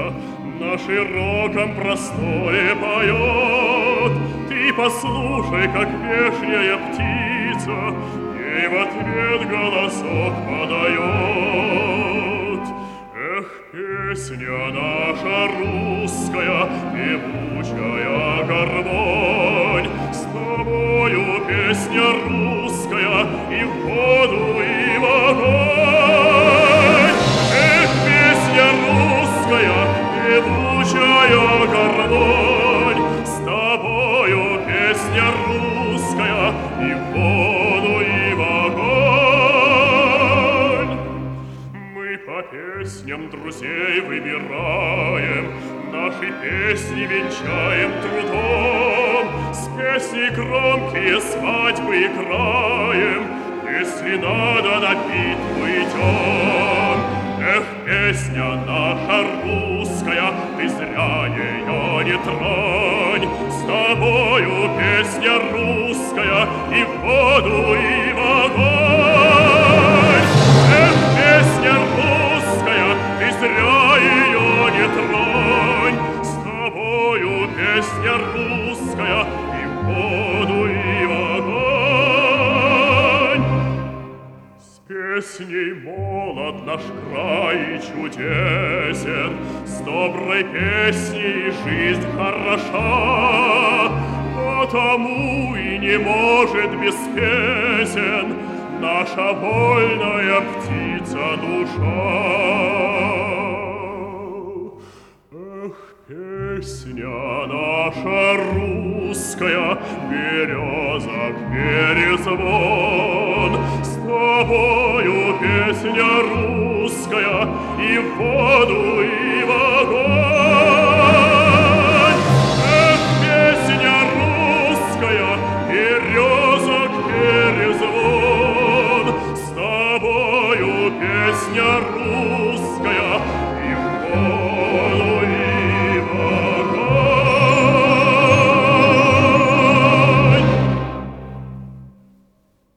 на широком просторе поет. Ты послушай, как вешняя птица ей в ответ голосок подает. Эх, песня наша русская, певучая гармонь, с тобою песня русская и в воду, и в огонь. Эх, песня русская, певучая гармонь, с тобою песня русская и в воду, и в огонь. Мы по песням друзей выбираем, наши песни венчаем трудом, с песней громкие свадьбы играем, если надо на битву идем. Эх, песня наша русская, ты зря ее не тронь, с тобою песня русская и в воду, и в огонь. Эх, песня русская, ты зря ее не тронь, с тобою песня русская и в воду, и в огонь. С песней молод наш край чудесен, с доброй песней жизнь хороша, потому и не может без песен наша вольная птица душа. Эх, песня наша русская, березок перезвон, с тобою песня русская и в воду, и в огонь.